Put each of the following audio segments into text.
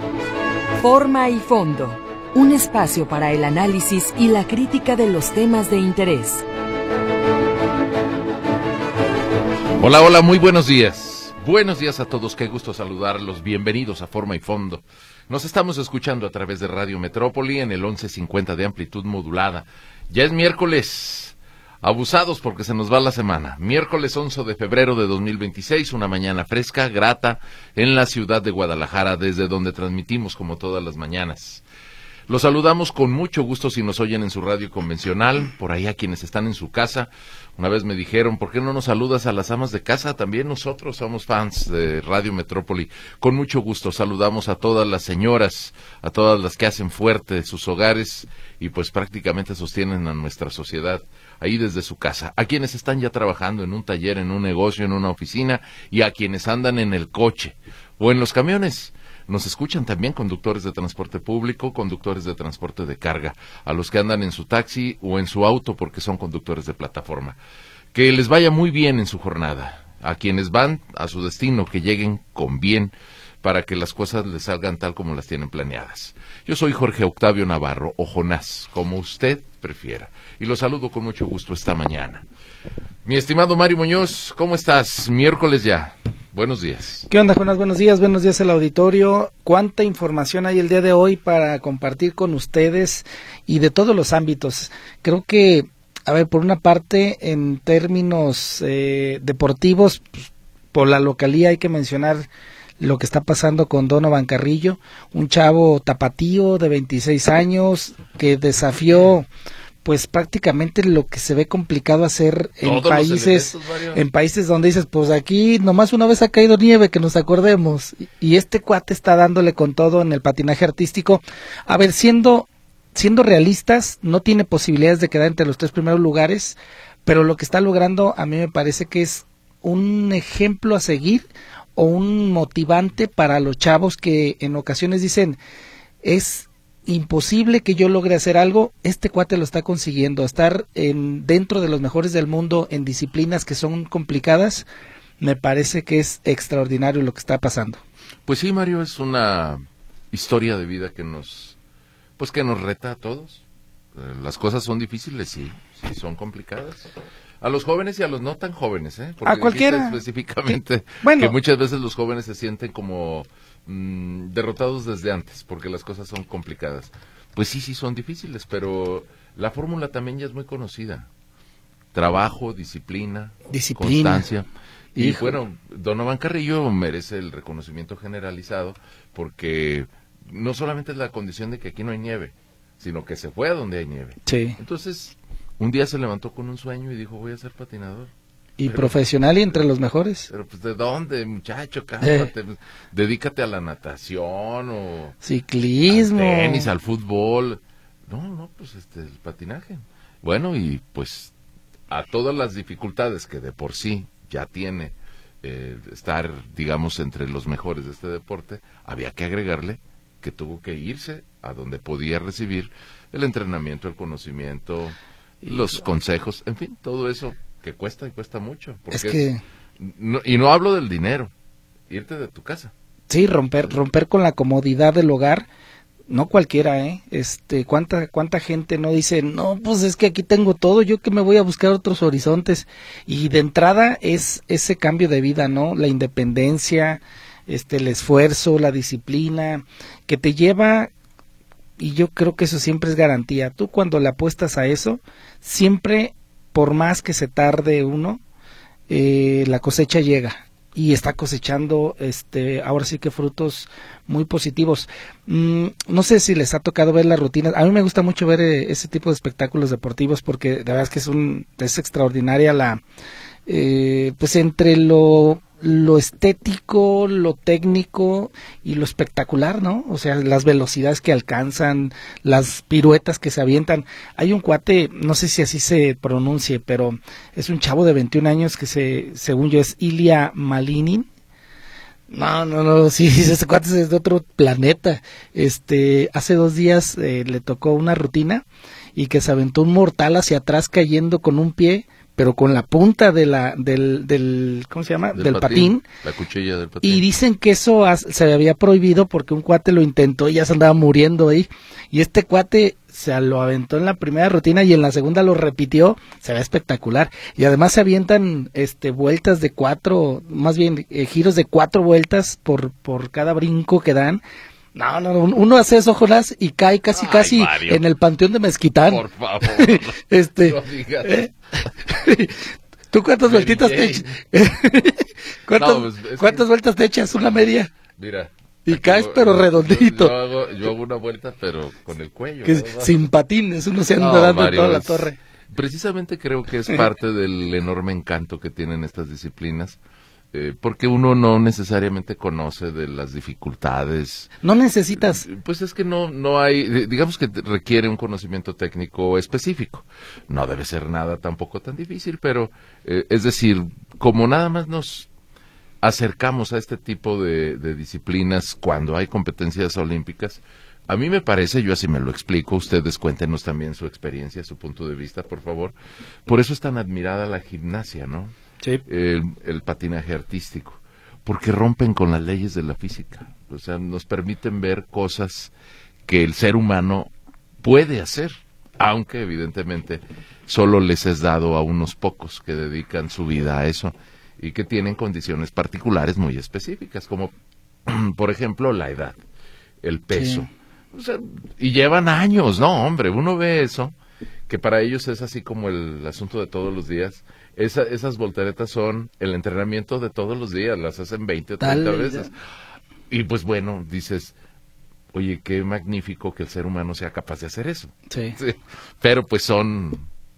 Forma y fondo, un espacio para el análisis y la crítica de los temas de interés. Hola, hola, muy buenos días. Buenos días a todos, qué gusto saludarlos. Bienvenidos a Forma y Fondo. Nos estamos escuchando a través de Radio Metrópoli en el 1150 de amplitud modulada. Ya es miércoles, abusados porque se nos va la semana. Miércoles 11 de febrero de 2026, una mañana fresca, grata, en la ciudad de Guadalajara, desde donde transmitimos como todas las mañanas. Los saludamos con mucho gusto si nos oyen en su radio convencional, por ahí a quienes están en su casa. Una vez me dijeron, ¿por qué no nos saludas a las amas de casa? También nosotros somos fans de Radio Metrópoli. Con mucho gusto saludamos a todas las señoras, a todas las que hacen fuerte sus hogares y pues prácticamente sostienen a nuestra sociedad ahí desde su casa. A quienes están ya trabajando en un taller, en un negocio, en una oficina y a quienes andan en el coche o en los camiones. Nos escuchan también conductores de transporte público, conductores de transporte de carga, a los que andan en su taxi o en su auto porque son conductores de plataforma. Que les vaya muy bien en su jornada. A quienes van a su destino, que lleguen con bien para que las cosas les salgan tal como las tienen planeadas. Yo soy Jorge Octavio Navarro, o Jonás, como usted prefiera, y los saludo con mucho gusto esta mañana. Mi estimado Mario Muñoz, ¿cómo estás? Miércoles ya. Buenos días. ¿Qué onda, Jonás? Buenos días al auditorio. ¿Cuánta información hay el día de hoy para compartir con ustedes y de todos los ámbitos? Creo que, a ver, por una parte, en términos deportivos, pues, por la localía hay que mencionar lo que está pasando con Donovan Carrillo, un chavo tapatío de 26 años que desafió pues prácticamente lo que se ve complicado hacer en países donde dices, pues aquí nomás una vez ha caído nieve, que nos acordemos, y este cuate está dándole con todo en el patinaje artístico. A ver, siendo realistas, no tiene posibilidades de quedar entre los 3 primeros lugares, pero lo que está logrando a mí me parece que es un ejemplo a seguir o un motivante para los chavos que en ocasiones dicen, es imposible que yo logre hacer algo. Este cuate lo está consiguiendo, estar dentro de los mejores del mundo en disciplinas que son complicadas. Me parece que es extraordinario lo que está pasando. Pues sí, Mario, es una historia de vida que nos reta a todos. Las cosas son difíciles, sí son complicadas. A los jóvenes y a los no tan jóvenes, porque a cualquiera específicamente que muchas veces los jóvenes se sienten como derrotados desde antes, porque las cosas son complicadas. Pues sí son difíciles, pero la fórmula también ya es muy conocida. Trabajo, disciplina. Constancia. Y bueno, Donovan Carrillo merece el reconocimiento generalizado, porque no solamente es la condición de que aquí no hay nieve, sino que se fue a donde hay nieve. Sí. Entonces, un día se levantó con un sueño y dijo, voy a ser patinador. Y profesional y entre los mejores. Pero pues, ¿de dónde, muchacho? Cálmate, dedícate a la natación o ciclismo, al tenis, al fútbol. No, pues el patinaje. Bueno, y pues a todas las dificultades que de por sí ya tiene estar, digamos, entre los mejores de este deporte, había que agregarle que tuvo que irse a donde podía recibir el entrenamiento, el conocimiento, los consejos, en fin, todo eso que cuesta y cuesta mucho. Porque no hablo del dinero, irte de tu casa. Sí, romper con la comodidad del hogar, no cualquiera, cuánta gente no dice, no, pues es que aquí tengo todo, yo que me voy a buscar otros horizontes. Y de entrada es ese cambio de vida, ¿no? La independencia, el esfuerzo, la disciplina, que te lleva, y yo creo que eso siempre es garantía. Tú cuando le apuestas a eso, siempre, por más que se tarde uno, la cosecha llega y está cosechando ahora sí que frutos muy positivos. No sé si les ha tocado ver las rutinas. A mí me gusta mucho ver ese tipo de espectáculos deportivos porque de verdad es que es extraordinaria la pues entre lo estético, lo técnico y lo espectacular, ¿no? O sea, las velocidades que alcanzan, las piruetas que se avientan. Hay un cuate, no sé si así se pronuncie, pero es un chavo de 21 años que según yo es Ilya Malinin. No, sí, ese cuate es de otro planeta. Hace 2 días le tocó una rutina y que se aventó un mortal hacia atrás cayendo con un pie pero con la punta de del ¿cómo se llama? Del patín. La cuchilla del patín. Y dicen que eso se había prohibido porque un cuate lo intentó y ya se andaba muriendo ahí. Y este cuate se lo aventó en la primera rutina y en la segunda lo repitió. Se ve espectacular. Y además se avientan vueltas de 4, más bien giros de 4 vueltas por cada brinco que dan. No, uno hace eso, Jonás, y cae casi Mario, en el panteón de Mezquitán. Por favor, no digas. ¿Tú cuántas vueltitas te echas? ¿Cuántas vueltas te echas? ¿Una media? Mira. Y caes pero redondito. Yo hago una vuelta, pero con el cuello. Sin patines, uno se anda dando Mario, toda la torre. Precisamente creo que es parte del enorme encanto que tienen estas disciplinas. Porque uno no necesariamente conoce de las dificultades. No necesitas. Pues es que no hay, digamos que requiere un conocimiento técnico específico. No debe ser nada tampoco tan difícil, pero es decir, como nada más nos acercamos a este tipo de disciplinas cuando hay competencias olímpicas, a mí me parece, yo así me lo explico, ustedes cuéntenos también su experiencia, su punto de vista, por favor. Por eso es tan admirada la gimnasia, ¿no? Sí. El patinaje artístico, porque rompen con las leyes de la física, o sea, nos permiten ver cosas que el ser humano puede hacer, aunque evidentemente solo les es dado a unos pocos que dedican su vida a eso y que tienen condiciones particulares muy específicas, como por ejemplo la edad, el peso, sí. O sea, y llevan años, no hombre, uno ve eso, que para ellos es así como el asunto de todos los días. Esas volteretas son el entrenamiento de todos los días, las hacen 20 o 30 veces. Y pues bueno, dices, oye, qué magnífico que el ser humano sea capaz de hacer eso. Sí. Sí. Pero pues son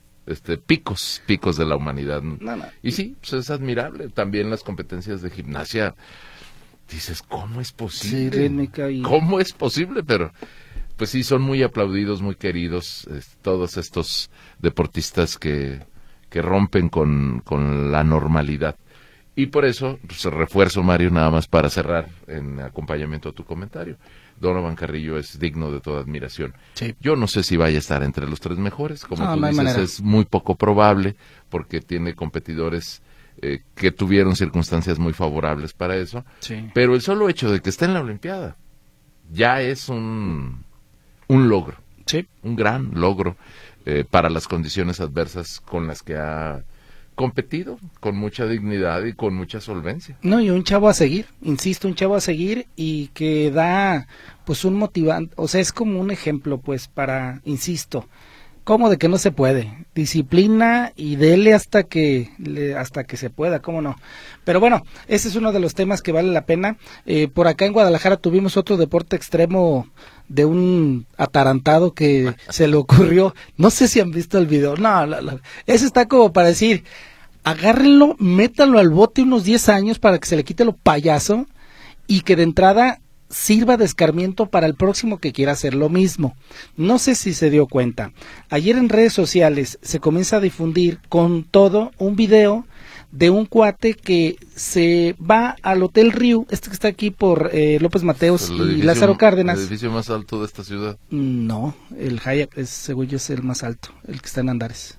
picos de la humanidad. No. Y sí, pues es admirable. También las competencias de gimnasia, dices, ¿cómo es posible? Sí, rítmica y... ¿Cómo es posible? Pero pues sí, son muy aplaudidos, muy queridos, todos estos deportistas que rompen con la normalidad. Y por eso, pues, refuerzo, Mario, nada más para cerrar en acompañamiento a tu comentario. Donovan Carrillo es digno de toda admiración. Sí. Yo no sé si vaya a estar entre los 3 mejores, como tú no dices, es muy poco probable, porque tiene competidores que tuvieron circunstancias muy favorables para eso. Sí. Pero el solo hecho de que esté en la Olimpiada ya es un logro, Sí. un gran logro. Para las condiciones adversas con las que ha competido, con mucha dignidad y con mucha solvencia. No, y un chavo a seguir, insisto, un chavo a seguir y que da pues un motivante, o sea, es como un ejemplo pues para, insisto, como de que no se puede, disciplina y dele hasta que se pueda, cómo no. Pero bueno, ese es uno de los temas que vale la pena. Por acá en Guadalajara tuvimos otro deporte extremo de un atarantado que se le ocurrió, no sé si han visto el video, no, ese está como para decir, agárrenlo, métanlo al bote unos 10 años para que se le quite lo payaso y que de entrada sirva de escarmiento para el próximo que quiera hacer lo mismo. No sé si se dio cuenta, ayer en redes sociales se comienza a difundir con todo un video de un cuate que se va al Hotel Riu, que está aquí por López Mateos y Lázaro Cárdenas. ¿El edificio más alto de esta ciudad? No, el Hyatt, según yo, es el más alto, el que está en Andares.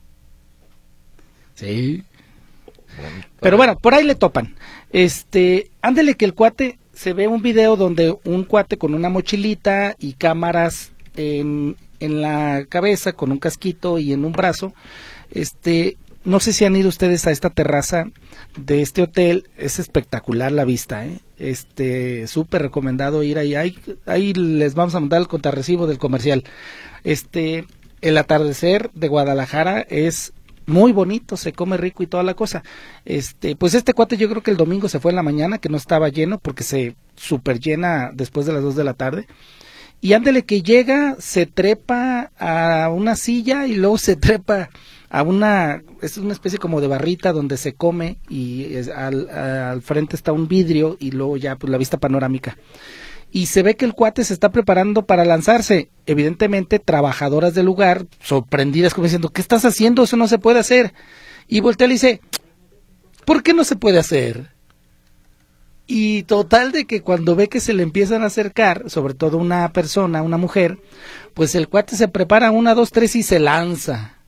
Sí. Pero bueno, por ahí le topan. Ándele que el cuate, se ve un video donde un cuate con una mochilita y cámaras en la cabeza, con un casquito y en un brazo, no sé si han ido ustedes a esta terraza de este hotel, es espectacular la vista, súper recomendado ir ahí, ahí les vamos a mandar el contrarrecibo del comercial. El atardecer de Guadalajara es muy bonito, se come rico y toda la cosa. Pues este cuate yo creo que el domingo se fue en la mañana, que no estaba lleno, porque se super llena después de las 2 de la tarde. Y ándele que llega, se trepa a una silla y luego se trepa a es una especie como de barrita donde se come y al frente está un vidrio y luego ya pues la vista panorámica. Y se ve que el cuate se está preparando para lanzarse. Evidentemente, trabajadoras del lugar, sorprendidas, como diciendo, ¿qué estás haciendo? Eso no se puede hacer. Y voltea y le dice, ¿por qué no se puede hacer? Y total de que cuando ve que se le empiezan a acercar, sobre todo una persona, una mujer, pues el cuate se prepara 1, 2, 3 y se lanza.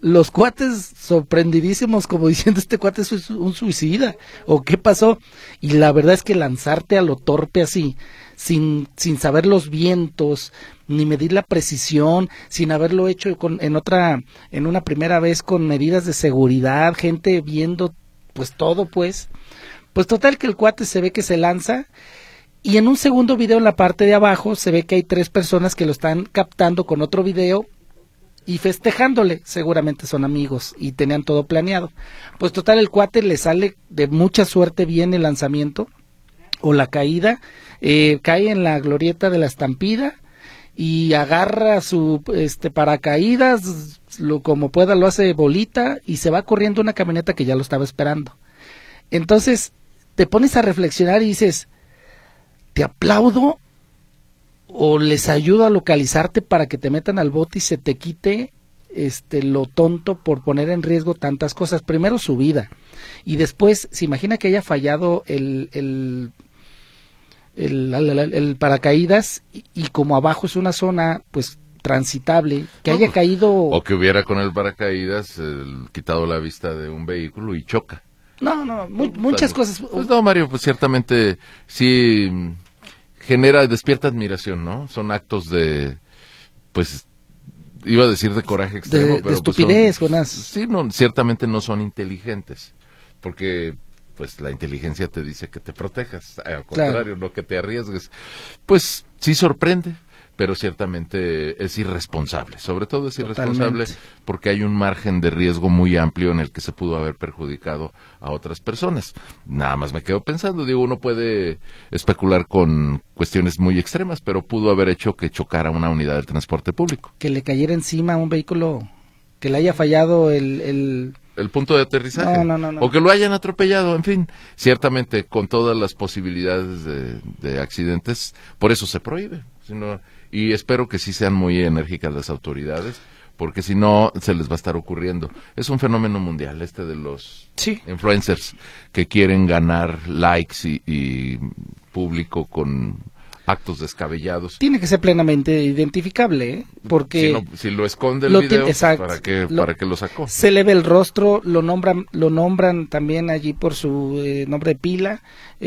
los cuates sorprendidísimos, como diciendo, este cuate es un suicida, o qué pasó. Y la verdad es que lanzarte a lo torpe así, sin saber los vientos, ni medir la precisión, sin haberlo hecho en una primera vez con medidas de seguridad, gente viendo pues todo, pues total que el cuate se ve que se lanza, y en un segundo video en la parte de abajo se ve que hay 3 personas que lo están captando con otro video y festejándole. Seguramente son amigos y tenían todo planeado. Pues total, el cuate le sale de mucha suerte bien el lanzamiento o la caída, cae en la glorieta de la Estampida y agarra su paracaídas, como pueda lo hace bolita, y se va corriendo una camioneta que ya lo estaba esperando. Entonces te pones a reflexionar y dices, ¿te aplaudo o les ayudo a localizarte para que te metan al bote y se te quite lo tonto por poner en riesgo tantas cosas? Primero su vida, y después se imagina que haya fallado el paracaídas, y como abajo es una zona pues transitable, que haya caído, o que hubiera con el paracaídas quitado la vista de un vehículo y choca. Muchas cosas. Pues no, Mario, pues ciertamente sí despierta admiración, ¿no? Son actos de, pues, iba a decir de coraje extremo, pero de estupidez, pues Jonás. Sí, no, ciertamente no son inteligentes, porque pues la inteligencia te dice que te protejas, al contrario, no que te arriesgues. Pues sí sorprende, pero ciertamente es irresponsable, sobre todo es irresponsable. Totalmente. Porque hay un margen de riesgo muy amplio en el que se pudo haber perjudicado a otras personas. Nada más me quedo pensando, uno puede especular con cuestiones muy extremas, pero pudo haber hecho que chocara una unidad del transporte público. Que le cayera encima a un vehículo, que le haya fallado el punto de aterrizaje, no. O que lo hayan atropellado, en fin, ciertamente con todas las posibilidades de accidentes, por eso se prohíbe, y espero que sí sean muy enérgicas las autoridades, porque si no se les va a estar ocurriendo. Es un fenómeno mundial de los influencers que quieren ganar likes y público con actos descabellados. Tiene que ser plenamente identificable, porque si lo esconde el video, exacto, ¿para qué lo sacó? Se le ve el rostro, lo nombran también allí por su nombre de pila.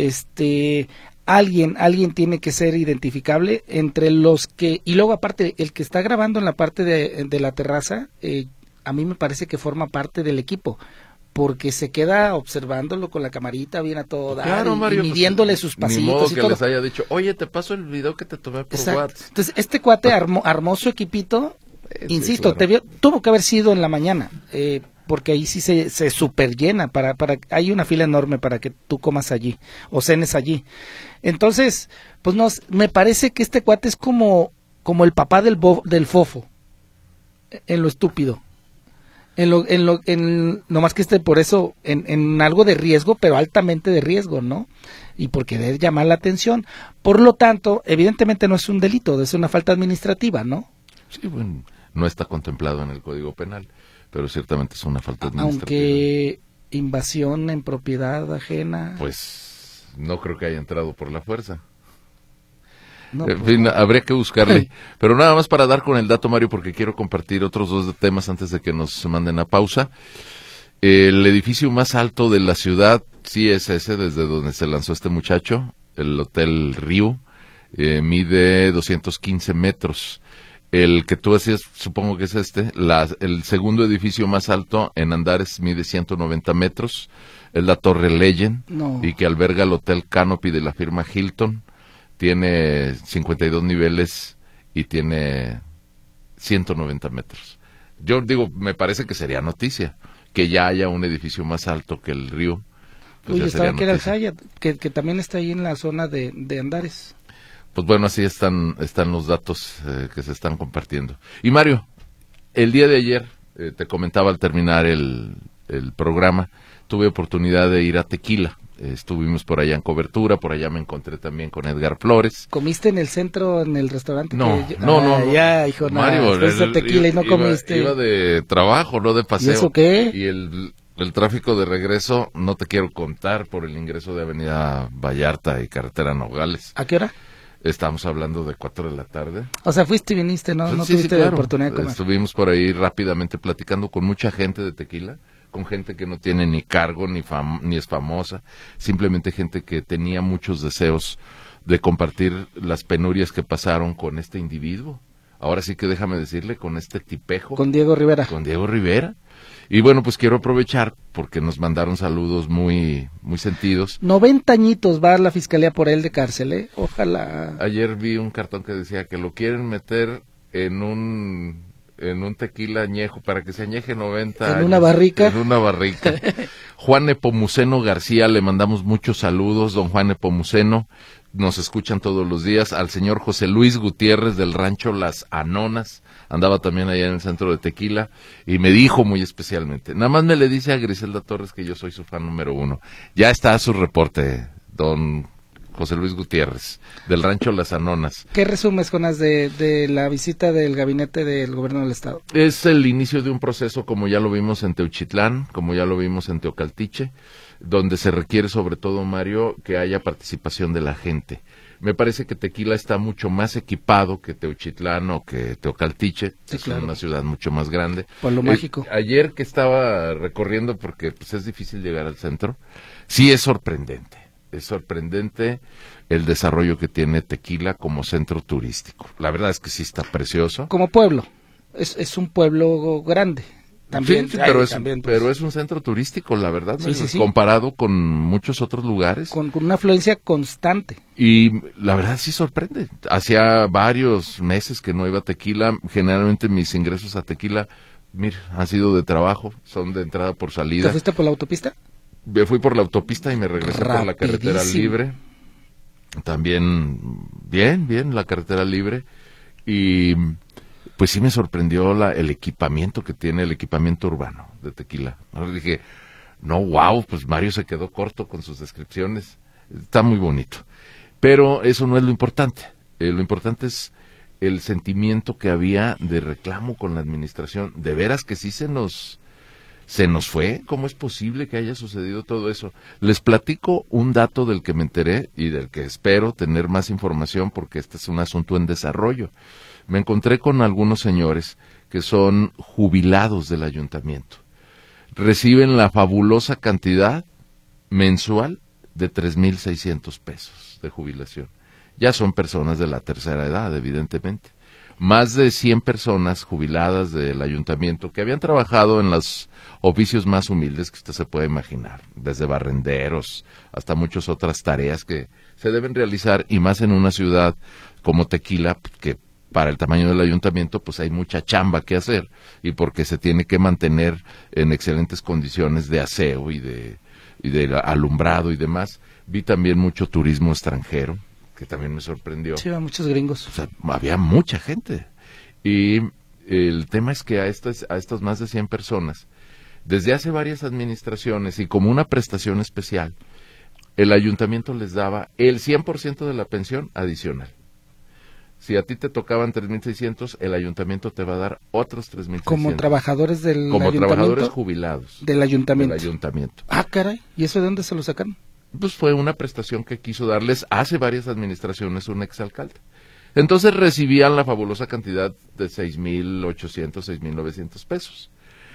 Alguien tiene que ser identificable entre los que, y luego aparte el que está grabando en la parte de la terraza, a mí me parece que forma parte del equipo, porque se queda observándolo con la camarita bien a todo dar, claro, Mario, y midiéndole sus pasitos. Ni modo y que todo. Les haya dicho, oye, te paso el video que te tomé por WhatsApp. Entonces este cuate armó su equipito, insisto, claro. Tuvo que haber sido en la mañana, porque ahí sí se super llena, hay una fila enorme para que tú comas allí o cenes allí. Entonces, pues me parece que este cuate es como el papá del fofo, en lo estúpido, no más que por eso en algo de riesgo, pero altamente de riesgo, ¿no? Y por querer llamar la atención. Por lo tanto, evidentemente no es un delito, es una falta administrativa, ¿no? Sí, bueno, no está contemplado en el Código Penal, pero ciertamente es una falta administrativa. Aunque invasión en propiedad ajena, pues no creo que haya entrado por la fuerza. No, en fin, habría que buscarle. Pero nada más para dar con el dato, Mario, porque quiero compartir otros 2 temas antes de que nos manden a pausa. El edificio más alto de la ciudad, sí es ese, desde donde se lanzó este muchacho, el Hotel Río, mide 215 metros. El que tú decías, supongo que es el segundo edificio más alto en Andares mide 190 metros, es la Torre Legend, y que alberga el Hotel Canopy de la firma Hilton, tiene 52 niveles y tiene 190 metros. Yo digo, me parece que sería noticia que ya haya un edificio más alto que el Río. Pues estaba que era el Hyatt, que también está ahí en la zona de Andares. Pues bueno, así están los datos que se están compartiendo. Y Mario, el día de ayer, te comentaba al terminar el programa, tuve oportunidad de ir a Tequila. Estuvimos por allá en cobertura, por allá me encontré también con Edgar Flores. ¿Comiste en el centro, en el restaurante? No. Ya, hijo, Mario, de Tequila y no comiste. Iba de trabajo, no de paseo. ¿Y eso qué? Y el tráfico de regreso, no te quiero contar, por el ingreso de Avenida Vallarta y Carretera Nogales. ¿A qué hora? Estamos hablando de 4 de la tarde. O sea, fuiste y viniste, ¿no? No Sí, tuviste claro. oportunidad de comer. Estuvimos por ahí rápidamente platicando con mucha gente de Tequila, con gente que no tiene ni cargo, ni es famosa, simplemente gente que tenía muchos deseos de compartir las penurias que pasaron con este individuo. Ahora sí que déjame decirle, con este tipejo. Con Diego Rivera. Con Diego Rivera. Y bueno, pues quiero aprovechar porque nos mandaron saludos muy sentidos. 90 añitos va a la fiscalía por él de cárcel, ¿eh? Ojalá. Ayer vi un cartón que decía que lo quieren meter en un tequila añejo para que se añeje 90 años. ¿En una barrica? En una barrica. Juan Nepomuceno García, le mandamos muchos saludos, don Juan Nepomuceno. Nos escuchan todos los días. Al señor José Luis Gutiérrez del rancho Las Anonas, andaba también allá en el centro de Tequila, y me dijo muy especialmente, nada más me le dice a Griselda Torres que yo soy su fan número 1. Ya está su reporte, don José Luis Gutiérrez, del rancho Las Anonas. ¿Qué resumes, Jonás, de la visita del gabinete del gobierno del estado? Es el inicio de un proceso, como ya lo vimos en Teuchitlán, como ya lo vimos en Teocaltiche, donde se requiere sobre todo, Mario, que haya participación de la gente. Me parece que Tequila está mucho más equipado que Teuchitlán o que Teocaltiche, Sí, es claro. una ciudad mucho más grande. Pueblo mágico. Ayer que estaba recorriendo, porque pues, es difícil llegar al centro, sí es sorprendente el desarrollo que tiene Tequila como centro turístico. La verdad es que sí está precioso. Como pueblo, es un pueblo grande. También, Sí, pero, también, pero es un centro turístico, la verdad, Sí, sí, sí. comparado con muchos otros lugares. con una afluencia constante. Y la verdad sí sorprende. Hacía varios meses que no iba a Tequila. Generalmente mis ingresos a Tequila, mira, han sido de trabajo, son de entrada por ¿Te salida. fuiste por la autopista? Me fui por la autopista y me regresé por la carretera Rapidísimo. libre. También bien, la carretera libre. Y pues sí me sorprendió el equipamiento que tiene, el equipamiento urbano de Tequila. Ahora dije, no, wow, pues Mario se quedó corto con sus descripciones. Está muy bonito. Pero eso no es lo importante. Lo importante es el sentimiento que había de reclamo con la administración. De veras que sí se nos fue. ¿Cómo es posible que haya sucedido todo eso? Les platico un dato del que me enteré y del que espero tener más información porque este es un asunto en desarrollo. Me encontré con algunos señores que son jubilados del ayuntamiento. Reciben la fabulosa cantidad mensual de 3,600 pesos de jubilación. Ya son personas de la tercera edad, evidentemente. Más de 100 personas jubiladas del ayuntamiento que habían trabajado en los oficios más humildes que usted se puede imaginar, desde barrenderos hasta muchas otras tareas que se deben realizar, y más en una ciudad como Tequila, que para el tamaño del ayuntamiento pues hay mucha chamba que hacer, y porque se tiene que mantener en excelentes condiciones de aseo y de alumbrado y demás. Vi también mucho turismo extranjero, que también me sorprendió. Sí, muchos gringos. O sea, había mucha gente. Y el tema es que a estas más de 100 personas, desde hace varias administraciones y como una prestación especial, el ayuntamiento les daba el 100% de la pensión adicional. Si a ti te tocaban 3,600, el ayuntamiento te va a dar otros 3,600. Como trabajadores del Como ayuntamiento. trabajadores jubilados. Del ayuntamiento. Del ayuntamiento. Ah, caray. ¿Y eso de dónde se lo sacan? Pues fue una prestación que quiso darles hace varias administraciones un exalcalde. Entonces recibían la fabulosa cantidad de 6,800, 6,900 pesos.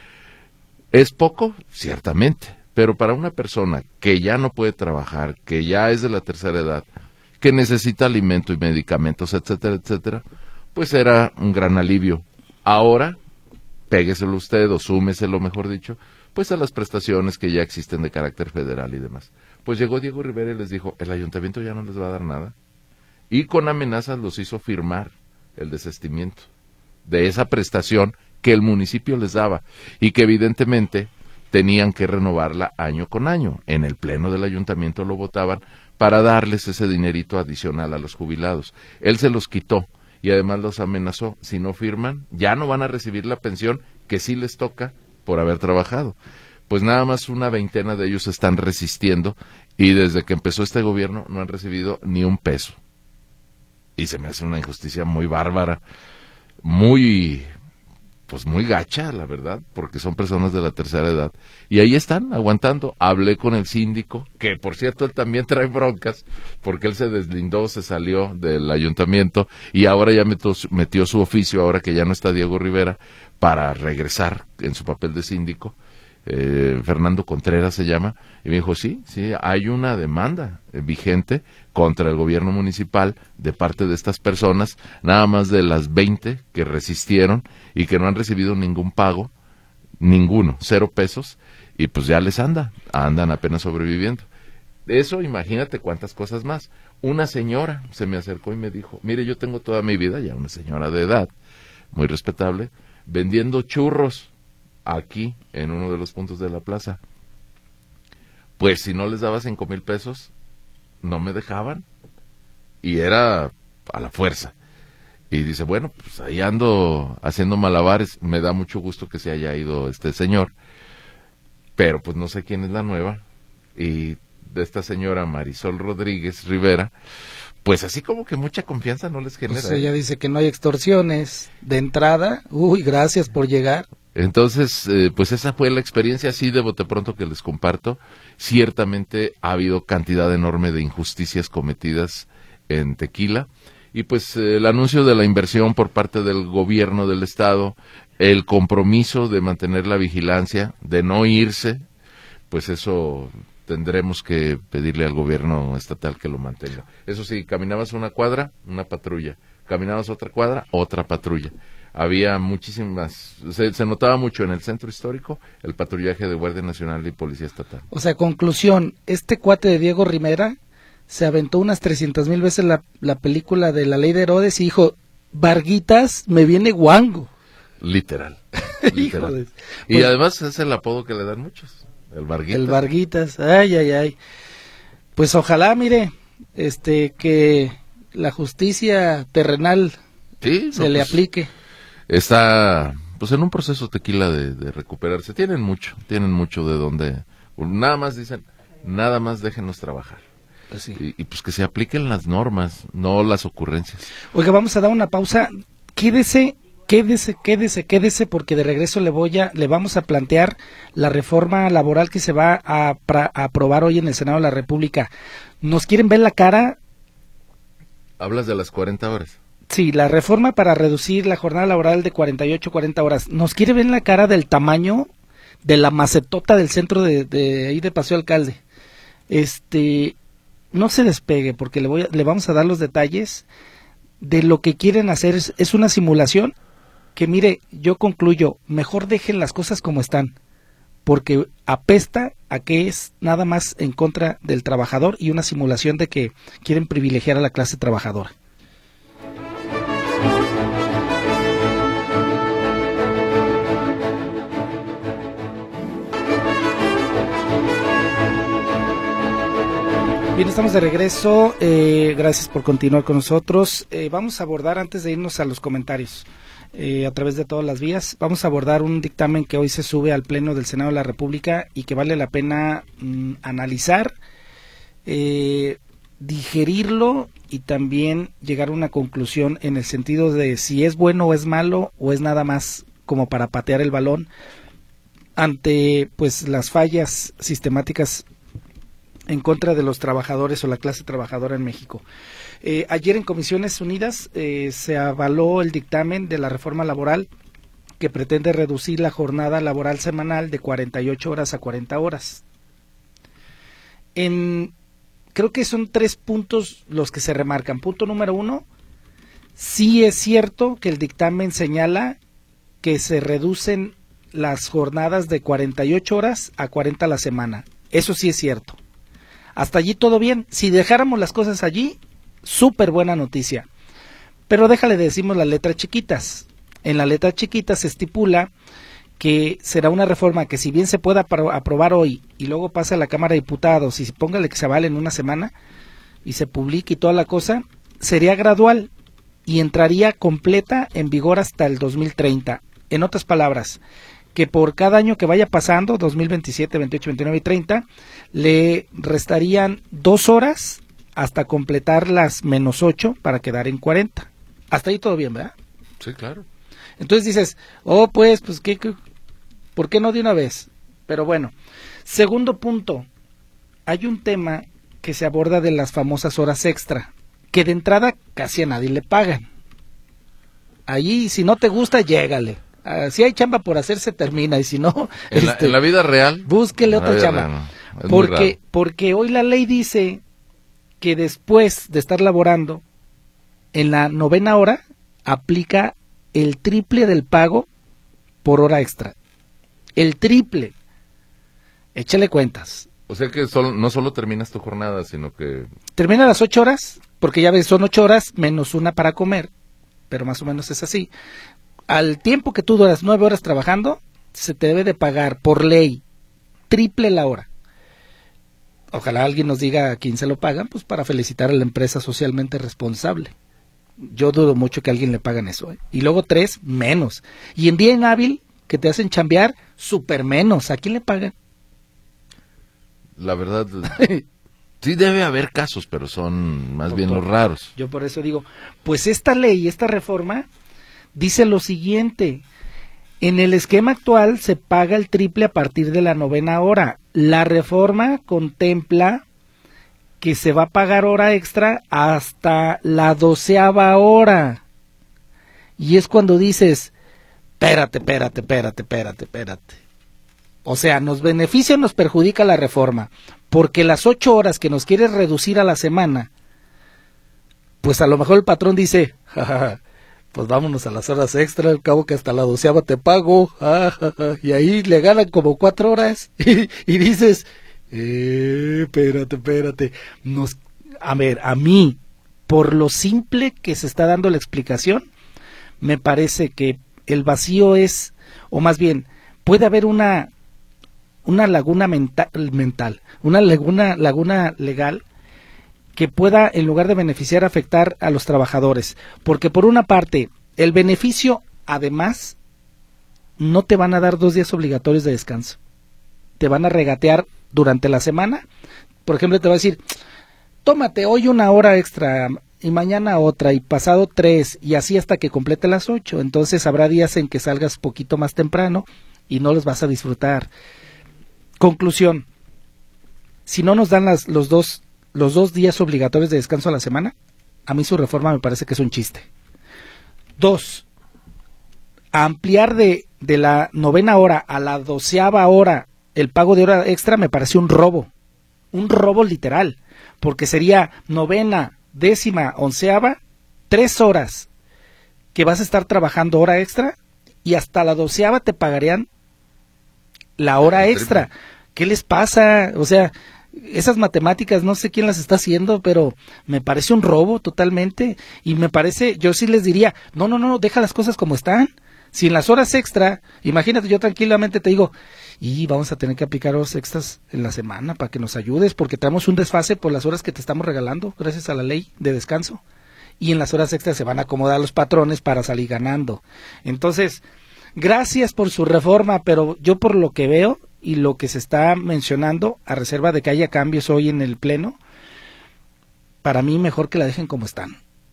¿Es poco? Ciertamente, pero para una persona que ya no puede trabajar, que ya es de la tercera edad, que necesita alimento y medicamentos, etcétera, etcétera, pues era un gran alivio. Ahora, pégueselo usted o súmeselo, mejor dicho, pues a las prestaciones que ya existen de carácter federal y demás. Pues llegó Diego Rivera y les dijo, el ayuntamiento ya no les va a dar nada. Y con amenazas los hizo firmar el desistimiento de esa prestación que el municipio les daba y que evidentemente tenían que renovarla año con año. En el pleno del ayuntamiento lo votaban para darles ese dinerito adicional a los jubilados. Él se los quitó y además los amenazó, si no firman, ya no van a recibir la pensión que sí les toca por haber trabajado. Pues nada más una veintena de ellos están resistiendo y desde que empezó este gobierno no han recibido ni un peso. Y se me hace una injusticia muy bárbara, muy pues muy gacha, la verdad, porque son personas de la tercera edad. Y ahí están, aguantando. Hablé con el síndico, que por cierto él también trae broncas, porque él se deslindó, se salió del ayuntamiento y ahora ya metió su oficio, ahora que ya no está Diego Rivera, para regresar en su papel de síndico. Fernando Contreras se llama, y me dijo, sí, hay una demanda vigente contra el gobierno municipal de parte de estas personas, nada más de las 20 que resistieron y que no han recibido ningún pago, ninguno, 0 pesos, y pues ya les andan apenas sobreviviendo. Eso, imagínate cuántas cosas más. Una señora se me acercó y me dijo, mire, yo tengo toda mi vida, ya una señora de edad, muy respetable, vendiendo churros aquí en uno de los puntos de la plaza. Pues si no les daba 5,000 pesos, no me dejaban, y era a la fuerza. Y dice, bueno, pues ahí ando haciendo malabares. Me da mucho gusto que se haya ido este señor, pero pues no sé quién es la nueva. Y de esta señora Marisol Rodríguez Rivera, pues así como que mucha confianza no les genera. Pues ella dice que no hay extorsiones de entrada. Uy, gracias por llegar. Entonces, pues esa fue la experiencia así de bote pronto que les comparto. Ciertamente ha habido cantidad enorme de injusticias cometidas en Tequila, y pues el anuncio de la inversión por parte del gobierno del estado, el compromiso de mantener la vigilancia, de no irse, pues eso tendremos que pedirle al gobierno estatal que lo mantenga. Eso sí, caminabas una cuadra, una patrulla, caminabas otra cuadra, otra patrulla. Había muchísimas, se notaba mucho en el centro histórico el patrullaje de Guardia Nacional y Policía Estatal. O sea, conclusión, este cuate de Diego Rivera se aventó unas 300,000 veces la película de La Ley de Herodes y dijo, Varguitas, me viene guango. Literal. Híjole. Y pues, además es el apodo que le dan muchos, el Varguitas. El Varguitas, ay. Pues ojalá, mire, que la justicia terrenal le aplique. Está pues en un proceso Tequila de recuperarse. Tienen mucho de donde, nada más dicen, nada más déjenos trabajar. Pues sí. Y pues que se apliquen las normas, no las ocurrencias. Oiga, vamos a dar una pausa. Quédese, porque de regreso le vamos a plantear la reforma laboral que se va a aprobar hoy en el Senado de la República. ¿Nos quieren ver la cara? ¿Hablas de las 40 horas? Sí, la reforma para reducir la jornada laboral de 48 a 40 horas. ¿Nos quiere ver la cara del tamaño de la macetota del centro de ahí de Paseo Alcalde? No se despegue porque le vamos a dar los detalles de lo que quieren hacer. Es una simulación que, mire, yo concluyo, mejor dejen las cosas como están, porque apesta a que es nada más en contra del trabajador y una simulación de que quieren privilegiar a la clase trabajadora. Bien, estamos de regreso, gracias por continuar con nosotros. Vamos a abordar, antes de irnos a los comentarios, a través de todas las vías, vamos a abordar un dictamen que hoy se sube al Pleno del Senado de la República y que vale la pena analizar, digerirlo y también llegar a una conclusión en el sentido de si es bueno o es malo o es nada más como para patear el balón ante pues las fallas sistemáticas en contra de los trabajadores o la clase trabajadora en México. Ayer en Comisiones Unidas se avaló el dictamen de la reforma laboral que pretende reducir la jornada laboral semanal de 48 horas a 40 horas. Creo que son 3 puntos los que se remarcan. Punto número 1, sí es cierto que el dictamen señala que se reducen las jornadas de 48 horas a 40 a la semana. Eso sí es cierto. Hasta allí todo bien. Si dejáramos las cosas allí, súper buena noticia. Pero déjale, decimos las letras chiquitas. En la letra chiquita se estipula que será una reforma que si bien se pueda aprobar hoy y luego pasa a la Cámara de Diputados y póngale que se avale en una semana y se publique y toda la cosa, sería gradual y entraría completa en vigor hasta el 2030. En otras palabras, que por cada año que vaya pasando, 2027, 28, 29 y 30, le restarían 2 horas hasta completar las -8 para quedar en 40. Hasta ahí todo bien, ¿verdad? Sí, claro. Entonces dices, pues, ¿por qué no de una vez? Pero bueno, segundo punto, hay un tema que se aborda de las famosas horas extra, que de entrada casi a nadie le pagan. Allí, si no te gusta, llégale. Si hay chamba por hacer, se termina, y si no... En la vida real... Búsquele otra chamba. Porque hoy la ley dice que después de estar laborando, en la 9ª hora, aplica el triple del pago por hora extra. El triple. Échale cuentas. O sea que no solo terminas tu jornada, sino que... Termina las 8 horas, porque ya ves, son 8 horas menos una para comer, pero más o menos es así. Al tiempo que tú duras 9 horas trabajando, se te debe de pagar por ley triple la hora. Ojalá alguien nos diga a quién se lo pagan, pues para felicitar a la empresa socialmente responsable. Yo dudo mucho que a alguien le paguen eso, ¿eh? Y luego 3 menos. Y en día inhábil, que te hacen chambear, súper menos. ¿A quién le pagan? La verdad, sí debe haber casos, pero son más bien los raros. Yo por eso digo, pues esta ley, esta reforma, dice lo siguiente: en el esquema actual se paga el triple a partir de la 9ª hora. La reforma contempla que se va a pagar hora extra hasta la 12ª hora. Y es cuando dices, espérate. O sea, ¿nos beneficia o nos perjudica la reforma? Porque las 8 horas que nos quieres reducir a la semana, pues a lo mejor el patrón dice, pues vámonos a las horas extra, al cabo que hasta la 12ª te pago, y ahí le ganan como 4 horas, y dices, espérate, a mí, por lo simple que se está dando la explicación, me parece que el vacío es, o más bien, puede haber una laguna mental, una laguna legal, que pueda, en lugar de beneficiar, afectar a los trabajadores. Porque por una parte, el beneficio, además, no te van a dar 2 días obligatorios de descanso. Te van a regatear durante la semana. Por ejemplo, te va a decir, tómate hoy 1 hora extra y mañana otra y pasado 3 y así hasta que complete las 8. Entonces habrá días en que salgas poquito más temprano y no los vas a disfrutar. Conclusión, si no nos dan los dos días obligatorios de descanso a la semana, a mí su reforma me parece que es un chiste. 2, ampliar de la 9ª hora a la 12ª hora el pago de hora extra me parece un robo literal, porque sería 9ª, 10ª, 11ª, 3 horas que vas a estar trabajando hora extra y hasta la 12ª te pagarían la hora extra. ¿Qué les pasa? O sea, esas matemáticas no sé quién las está haciendo, pero me parece un robo totalmente. Y me parece, yo sí les diría, no, deja las cosas como están. Si en las horas extra, imagínate, yo tranquilamente te digo, y vamos a tener que aplicar horas extras en la semana para que nos ayudes, porque tenemos un desfase por las horas que te estamos regalando, gracias a la ley de descanso. Y en las horas extras se van a acomodar los patrones para salir ganando. Entonces, gracias por su reforma, pero yo por lo que veo y lo que se está mencionando, a reserva de que haya cambios hoy en el Pleno, para mí mejor que la dejen como están.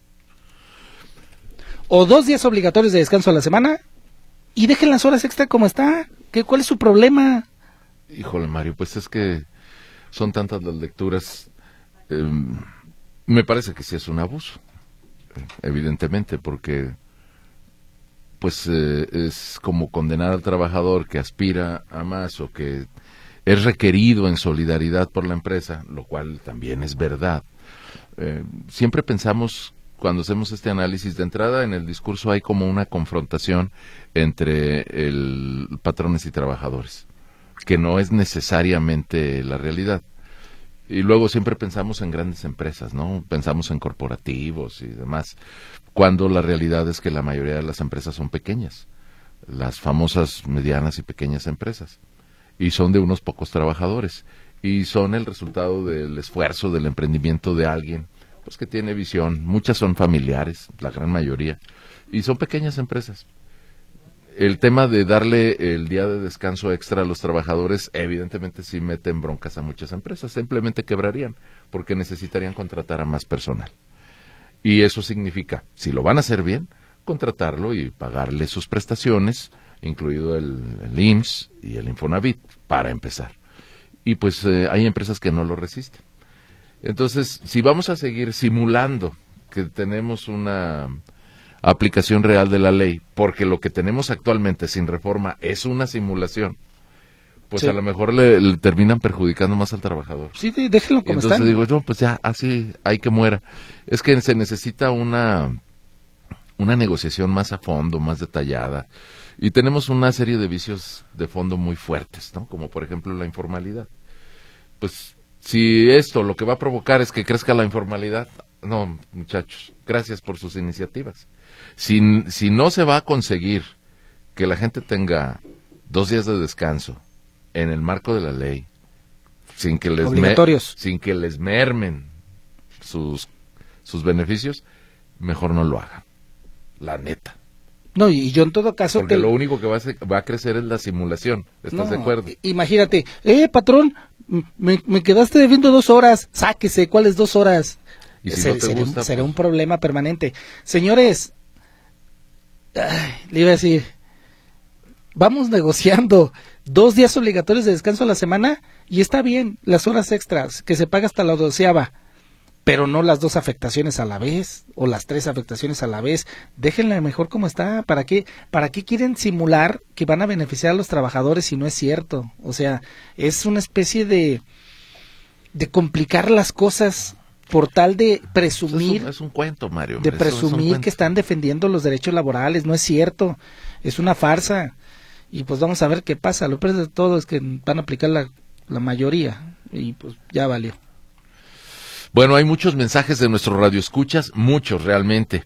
O 2 días obligatorios de descanso a la semana y dejen las horas extra como está. ¿Cuál es su problema? Híjole, Mario, pues es que son tantas las lecturas. Me parece que sí es un abuso, evidentemente, porque pues es como condenar al trabajador que aspira a más o que es requerido en solidaridad por la empresa, lo cual también es verdad. Siempre pensamos, cuando hacemos este análisis de entrada, en el discurso hay como una confrontación entre patrones y trabajadores, que no es necesariamente la realidad. Y luego siempre pensamos en grandes empresas, ¿no? Pensamos en corporativos y demás, cuando la realidad es que la mayoría de las empresas son pequeñas, las famosas medianas y pequeñas empresas, y son de unos pocos trabajadores, y son el resultado del esfuerzo, del emprendimiento de alguien, pues que tiene visión. Muchas son familiares, la gran mayoría, y son pequeñas empresas. El tema de darle el día de descanso extra a los trabajadores, evidentemente sí meten broncas a muchas empresas, simplemente quebrarían, porque necesitarían contratar a más personal. Y eso significa, si lo van a hacer bien, contratarlo y pagarle sus prestaciones, incluido el IMSS y el Infonavit, para empezar. Y pues hay empresas que no lo resisten. Entonces, si vamos a seguir simulando que tenemos una aplicación real de la ley, porque lo que tenemos actualmente sin reforma es una simulación, pues sí, a lo mejor le terminan perjudicando más al trabajador. Sí, déjenlo como Entonces están. digo, no, pues ya, así hay que muera. Es que se necesita una negociación más a fondo, más detallada. Y tenemos una serie de vicios de fondo muy fuertes, ¿no? Como por ejemplo la informalidad. Pues si esto lo que va a provocar es que crezca la informalidad, no, muchachos, gracias por sus iniciativas. Si no se va a conseguir que la gente tenga 2 días de descanso en el marco de la ley, sin que les mermen sus beneficios, mejor no lo hagan, la neta. No, y yo en todo caso... Porque lo único que va a crecer es la simulación, ¿estás de acuerdo? Imagínate, patrón, me quedaste debiendo 2 horas, sáquese, ¿cuáles 2 horas? Y si no te gusta, será un problema permanente. Señores, le iba a decir, vamos negociando 2 días obligatorios de descanso a la semana y está bien, las horas extras, que se paga hasta la 12ª, pero no las 2 afectaciones a la vez o las 3 afectaciones a la vez. Déjenla mejor como está. ¿Para qué quieren simular que van a beneficiar a los trabajadores si no es cierto? O sea, es una especie de complicar las cosas por tal de presumir. Es un cuento, Mario. De presumir que están defendiendo los derechos laborales. No es cierto. Es una farsa. Y pues vamos a ver qué pasa. Lo peor de todo es que van a aplicar la mayoría. Y pues ya valió. Bueno, hay muchos mensajes de nuestro radioescuchas, muchos realmente.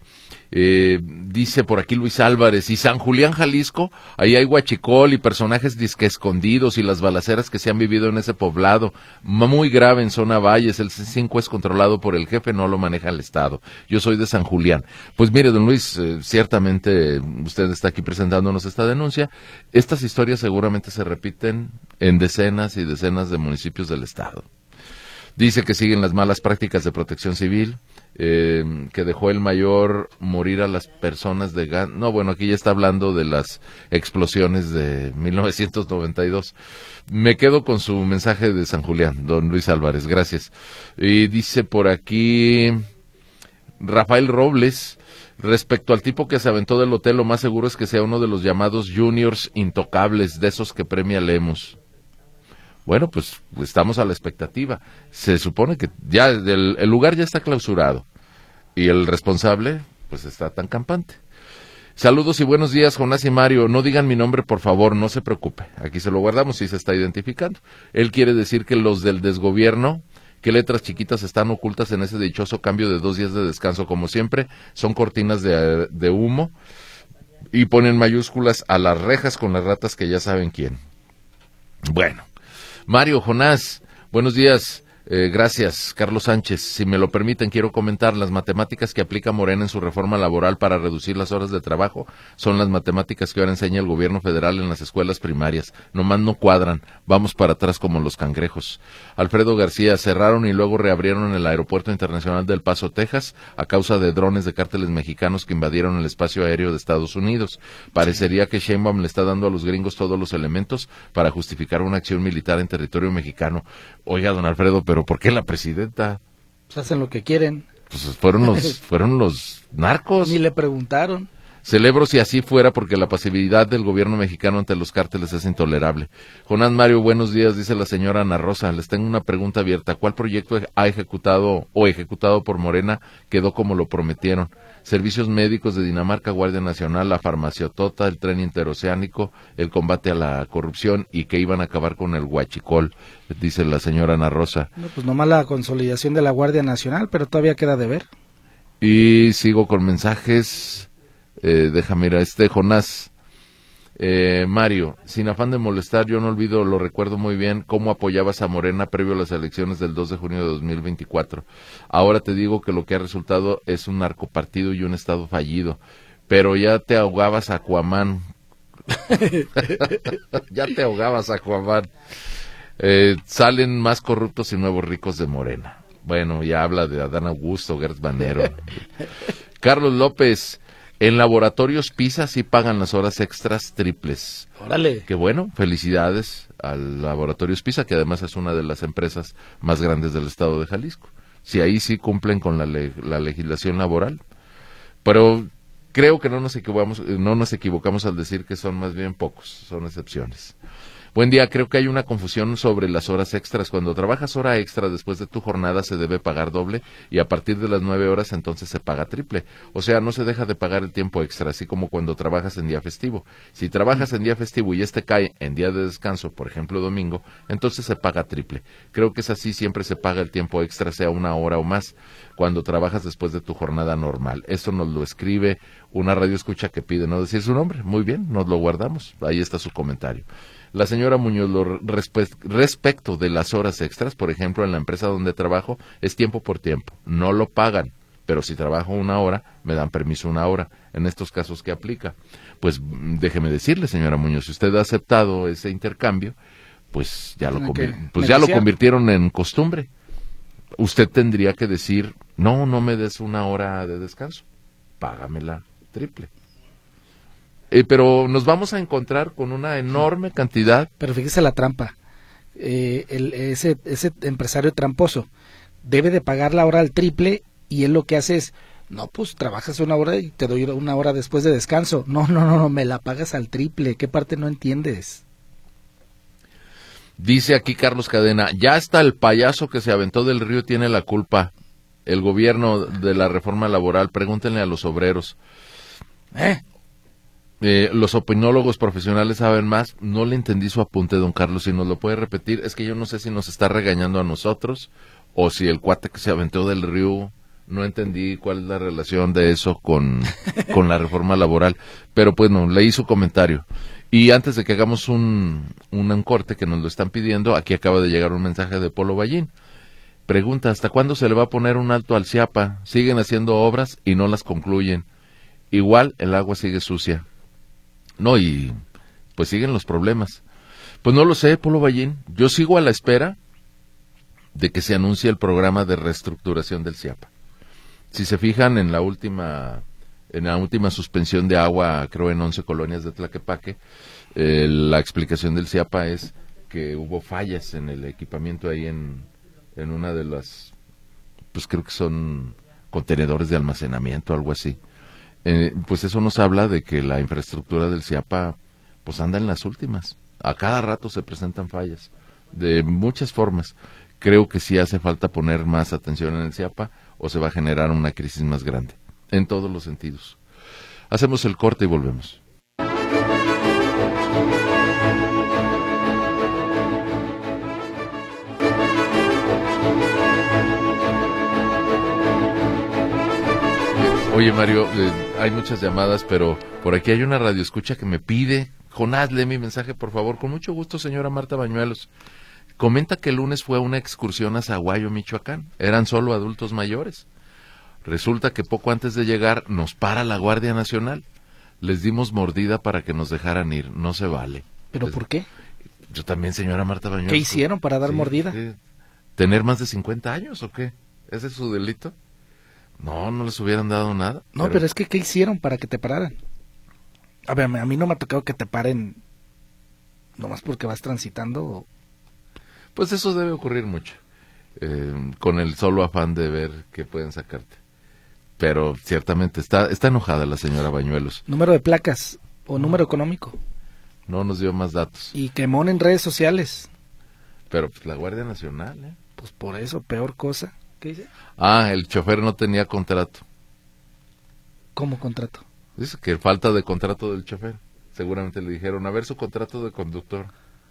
Dice por aquí Luis Álvarez, y San Julián, Jalisco, ahí hay huachicol y personajes disque escondidos y las balaceras que se han vivido en ese poblado, muy grave en zona Valles, el C5 es controlado por el jefe, no lo maneja el Estado. Yo soy de San Julián. Pues mire, don Luis, ciertamente usted está aquí presentándonos esta denuncia. Estas historias seguramente se repiten en decenas y decenas de municipios del Estado. Dice que siguen las malas prácticas de protección civil, que dejó el mayor morir a las personas de gas. No, bueno, aquí ya está hablando de las explosiones de 1992. Me quedo con su mensaje de San Julián, don Luis Álvarez, gracias. Y dice por aquí Rafael Robles, respecto al tipo que se aventó del hotel, lo más seguro es que sea uno de los llamados juniors intocables, de esos que premia Lemos. Bueno, pues estamos a la expectativa. Se supone que ya el lugar ya está clausurado y el responsable pues está tan campante. Saludos y buenos días, Jonás y Mario. No digan mi nombre, por favor, no se preocupe. Aquí se lo guardamos y se está identificando. Él quiere decir que los del desgobierno, qué letras chiquitas están ocultas en ese dichoso cambio de 2 días de descanso. Como siempre, son cortinas de humo y ponen mayúsculas a las rejas con las ratas que ya saben quién. Bueno. Mario, Jonás, buenos días, gracias. Carlos Sánchez, si me lo permiten, quiero comentar, las matemáticas que aplica Morena en su reforma laboral para reducir las horas de trabajo son las matemáticas que ahora enseña el gobierno federal en las escuelas primarias. Nomás no cuadran, vamos para atrás como los cangrejos. Alfredo García, cerraron y luego reabrieron el Aeropuerto Internacional del Paso, Texas, a causa de drones de cárteles mexicanos que invadieron el espacio aéreo de Estados Unidos. Parecería que Sheinbaum le está dando a los gringos todos los elementos para justificar una acción militar en territorio mexicano. Oiga, don Alfredo, pero ¿por qué la presidenta? Pues hacen lo que quieren. Pues fueron los narcos. Ni le preguntaron. Celebro si así fuera, porque la pasividad del gobierno mexicano ante los cárteles es intolerable. Jonás, Mario, buenos días, dice la señora Ana Rosa. Les tengo una pregunta abierta. ¿Cuál proyecto ha ejecutado por Morena quedó como lo prometieron? Servicios médicos de Dinamarca, Guardia Nacional, la farmaciotota, el tren interoceánico, el combate a la corrupción y que iban a acabar con el huachicol, dice la señora Ana Rosa. No, pues nomás la consolidación de la Guardia Nacional, pero todavía queda de ver. Y sigo con mensajes. Déjame ir a Jonás. Mario, sin afán de molestar, yo no olvido, lo recuerdo muy bien, cómo apoyabas a Morena previo a las elecciones del 2 de junio de 2024. Ahora te digo que lo que ha resultado es un narcopartido y un estado fallido, pero ya te ahogabas a Aquaman. Ya te ahogabas a Aquaman. Salen más corruptos y nuevos ricos de Morena. Bueno, ya habla de Adán Augusto, Gertz Manero. Carlos López, En Laboratorios PISA sí pagan las horas extras triples. Órale. Qué bueno, felicidades al Laboratorios PISA, que además es una de las empresas más grandes del estado de Jalisco. Si ahí sí cumplen con la legislación laboral. Pero creo que no nos equivocamos al decir que son más bien pocos, son excepciones. Buen día, creo que hay una confusión sobre las horas extras. Cuando trabajas hora extra después de tu jornada se debe pagar doble y a partir de las 9 horas entonces se paga triple. O sea, no se deja de pagar el tiempo extra, así como cuando trabajas en día festivo. Si trabajas en día festivo y cae en día de descanso, por ejemplo domingo, entonces se paga triple. Creo que es así, siempre se paga el tiempo extra, sea 1 hora o más, cuando trabajas después de tu jornada normal. Esto nos lo escribe una radioescucha que pide no decir su nombre. Muy bien, nos lo guardamos. Ahí está su comentario. La señora Muñoz, respecto de las horas extras, por ejemplo, en la empresa donde trabajo, es tiempo por tiempo. No lo pagan, pero si trabajo 1 hora, me dan permiso 1 hora. En estos casos, ¿qué aplica? Pues déjeme decirle, señora Muñoz, si usted ha aceptado ese intercambio, pues ya lo convirtieron en costumbre. Usted tendría que decir, no me des 1 hora de descanso, págamela triple. Pero nos vamos a encontrar con una enorme cantidad. Pero fíjese la trampa. Ese empresario tramposo debe de pagar la hora al triple y él lo que hace es, no, pues trabajas 1 hora y te doy 1 hora después de descanso. No, me la pagas al triple. ¿Qué parte no entiendes? Dice aquí Carlos Cadena, ya hasta el payaso que se aventó del río tiene la culpa. El gobierno de la reforma laboral, pregúntenle a los obreros. Los opinólogos profesionales saben más. No le entendí su apunte, don Carlos, si nos lo puede repetir. Es que yo no sé si nos está regañando a nosotros o si el cuate que se aventó del río, no entendí cuál es la relación de eso con la reforma laboral. Pero pues no, leí su comentario. Y antes de que hagamos un corte que nos lo están pidiendo, aquí acaba de llegar un mensaje de Polo Ballín. Pregunta, ¿hasta cuándo se le va a poner un alto al CIAPA? Siguen haciendo obras y no las concluyen. Igual el agua sigue sucia. No, y pues siguen los problemas. Pues no lo sé, Polo Ballín. Yo sigo a la espera de que se anuncie el programa de reestructuración del CIAPA. Si se fijan en la última suspensión de agua, creo en 11 colonias de Tlaquepaque, la explicación del CIAPA es que hubo fallas en el equipamiento ahí en una de las, pues creo que son contenedores de almacenamiento, algo así. Pues eso nos habla de que la infraestructura del CIAPA pues anda en las últimas. A cada rato se presentan fallas de muchas formas. Creo que sí hace falta poner más atención en el CIAPA o se va a generar una crisis más grande, en todos los sentidos. Hacemos el corte y volvemos. Oye, Mario, hay muchas llamadas, pero por aquí hay una radioescucha que me pide, Jonás, lee mi mensaje, por favor. Con mucho gusto, señora Marta Bañuelos. Comenta que el lunes fue a una excursión a Zaguayo, Michoacán. Eran solo adultos mayores. Resulta que poco antes de llegar nos para la Guardia Nacional. Les dimos mordida para que nos dejaran ir. No se vale. ¿Pero por qué? Yo también, señora Marta Bañuelos. ¿Qué hicieron para dar mordida? ¿Tener más de 50 años o qué? ¿Ese es su delito? No les hubieran dado nada. No, pero es que ¿qué hicieron para que te pararan? A ver, a mí no me ha tocado que te paren nomás porque vas transitando. Pues eso debe ocurrir mucho, con el solo afán de ver qué pueden sacarte. Pero ciertamente está enojada la señora Bañuelos. ¿Número de placas o número económico? No nos dio más datos. Y quemón en redes sociales. Pero pues la Guardia Nacional, Pues por eso, peor cosa. ¿Qué dice? El chofer no tenía contrato. ¿Cómo contrato? Dice que falta de contrato del chofer. Seguramente le dijeron, a ver su contrato de conductor.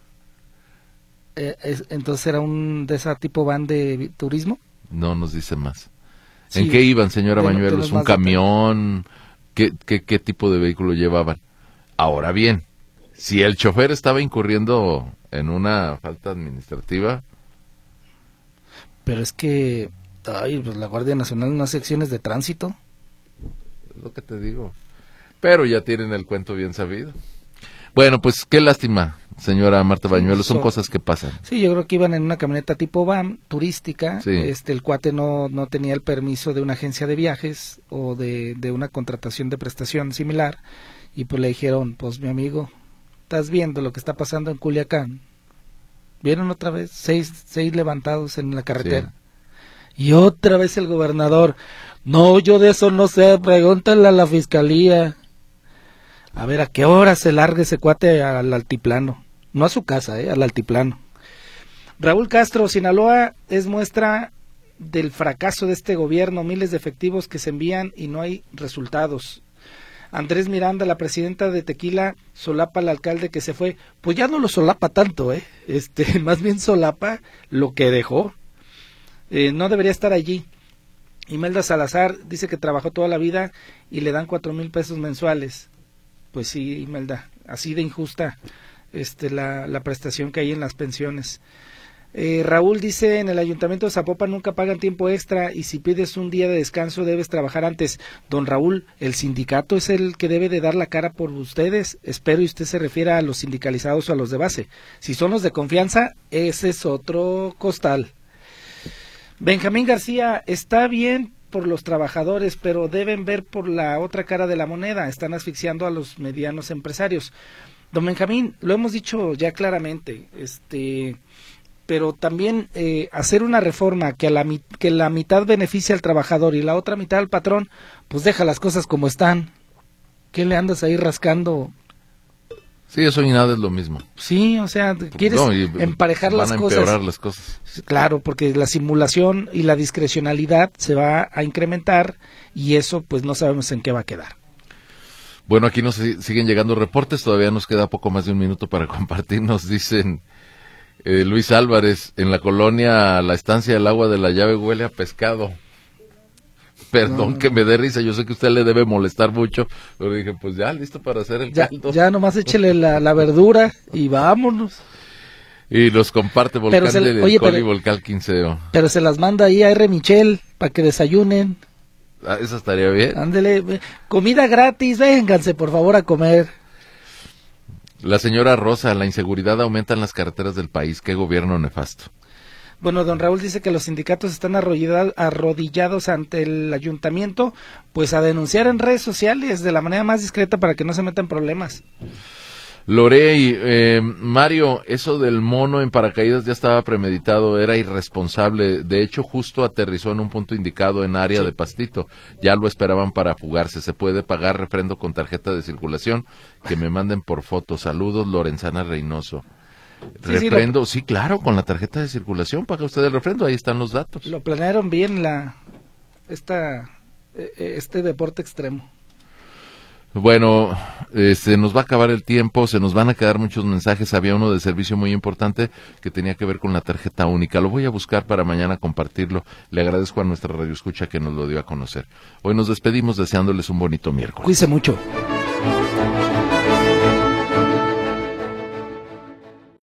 Entonces era de ese tipo van de turismo. No nos dice más. Sí. ¿En qué iban, señora Bañuelos? ¿Un camión? ¿Qué tipo de vehículo llevaban? Ahora bien, si el chofer estaba incurriendo en una falta administrativa. Pero es que pues la Guardia Nacional no hace acciones de tránsito. Es lo que te digo. Pero ya tienen el cuento bien sabido. Bueno, pues qué lástima, señora Marta Sí, Bañuelos, son cosas que pasan. Sí, yo creo que iban en una camioneta tipo van, turística. Sí. El cuate no tenía el permiso de una agencia de viajes o de una contratación de prestación similar. Y pues le dijeron, pues mi amigo, estás viendo lo que está pasando en Culiacán. Vieron otra vez 6 levantados en la carretera. Sí. Y otra vez el gobernador, no, yo de eso no sé, pregúntale a la fiscalía. A ver, ¿a qué hora se largue ese cuate al altiplano? No a su casa, al altiplano. Raúl Castro, Sinaloa es muestra del fracaso de este gobierno, miles de efectivos que se envían y no hay resultados. Andrés Miranda, la presidenta de Tequila, solapa al alcalde que se fue. Pues ya no lo solapa tanto, más bien solapa lo que dejó. No debería estar allí. Imelda Salazar dice que trabajó toda la vida y le dan 4,000 pesos mensuales. Pues sí, Imelda, así de injusta la prestación que hay en las pensiones. Raúl dice, en el ayuntamiento de Zapopan nunca pagan tiempo extra y si pides un día de descanso debes trabajar antes. Don Raúl, el sindicato es el que debe de dar la cara por ustedes. Espero y usted se refiera a los sindicalizados o a los de base. Si son los de confianza, ese es otro costal. Benjamín García, está bien por los trabajadores, pero deben ver por la otra cara de la moneda. Están asfixiando a los medianos empresarios. Don Benjamín, lo hemos dicho ya claramente, pero también hacer una reforma que la mitad beneficie al trabajador y la otra mitad al patrón, pues deja las cosas como están. ¿Qué le andas ahí rascando? Sí, eso y nada es lo mismo. Sí, o sea, quieres emparejar las cosas. Van a empeorar las cosas. Claro, porque la simulación y la discrecionalidad se va a incrementar y eso pues no sabemos en qué va a quedar. Bueno, aquí nos siguen llegando reportes, todavía nos queda poco más de un minuto para compartir. Nos dicen, Luis Álvarez, en la colonia La Estancia del Agua de la Llave huele a pescado. Perdón que me dé risa, yo sé que a usted le debe molestar mucho, pero dije, pues ya, listo para hacer el caldo. Ya nomás échele la verdura y vámonos. Y los comparte Volcán del Col y Volcán Quinceo. Pero se las manda ahí a R. Michel para que desayunen. Ah, eso estaría bien. Ándele, comida gratis, vénganse por favor a comer. La señora Rosa, la inseguridad aumenta en las carreteras del país, qué gobierno nefasto. Bueno, don Raúl dice que los sindicatos están arrodillados ante el ayuntamiento, pues a denunciar en redes sociales de la manera más discreta para que no se metan problemas. Lorey, Mario, eso del mono en paracaídas ya estaba premeditado, era irresponsable, de hecho justo aterrizó en un punto indicado en área de Pastito, ya lo esperaban para fugarse, se puede pagar refrendo con tarjeta de circulación, que me manden por foto, saludos Lorenzana Reynoso. Refrendo, sí, claro, con la tarjeta de circulación paga usted el refrendo, ahí están los datos. Lo planearon bien este deporte extremo. Bueno, nos va a acabar el tiempo, se nos van a quedar muchos mensajes, había uno de servicio muy importante que tenía que ver con la tarjeta única, lo voy a buscar para mañana compartirlo, le agradezco a nuestra radioescucha que nos lo dio a conocer. Hoy nos despedimos deseándoles un bonito miércoles. Cuídense mucho.